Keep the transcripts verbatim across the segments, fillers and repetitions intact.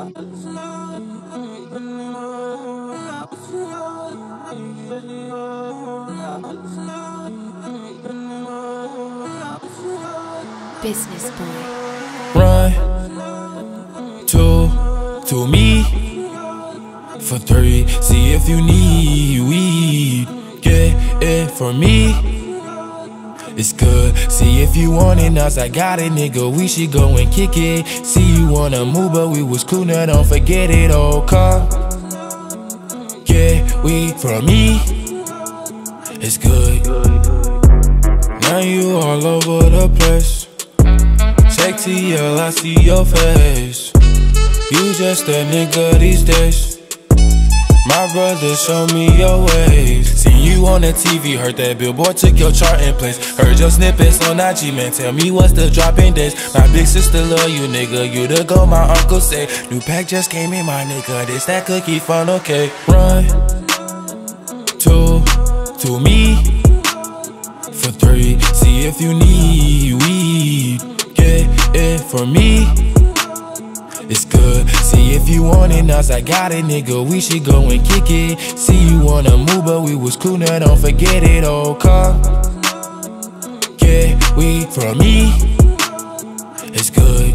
Business boy. Run, two, to me, for three. See if you need weed, get it for me. It's good. See if you want it, now I got it, nigga. We should go and kick it. See you wanna move, but we was cool, now don't forget it. Oh, come get weed from me. It's good. Now you all over the place. Check T L, I see your face. You just a nigga these days. My brother, show me your ways. See you on the T V, heard that Billboard took your chart in place. Heard your snippets on I G, man, tell me what's the dropping days. My big sister love you, nigga, you the go, my uncle say. New pack just came in, my nigga, this that cookie fun, okay. Run, two, to me, for three. See if you need weed, get it for me. It's good. See if you want it, now I got it, nigga. We should go and kick it. See you wanna move, but we was cool, now don't forget it. Oh, come get weed from me. It's good.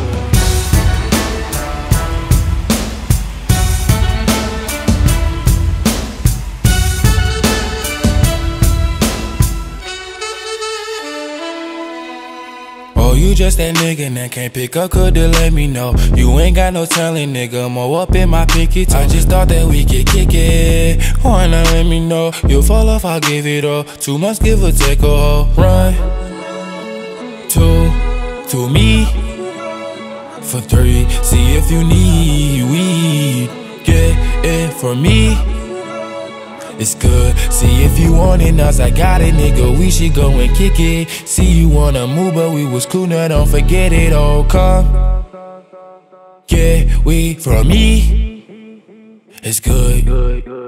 Oh, you just that nigga that can't pick up, coulda let me know. You ain't got no talent, nigga, more up in my pinky toe. I just thought that we could kick it. Why not let me know? You fall off, I'll give it all. Two months, give or take a hoe. Run, two, to me, for three. See if you need weed, get it for me. It's good. See if you want it, now I got it, nigga. We should go and kick it. See you wanna move, but we was cool, now don't forget it. Oh, come get weed from me. It's good.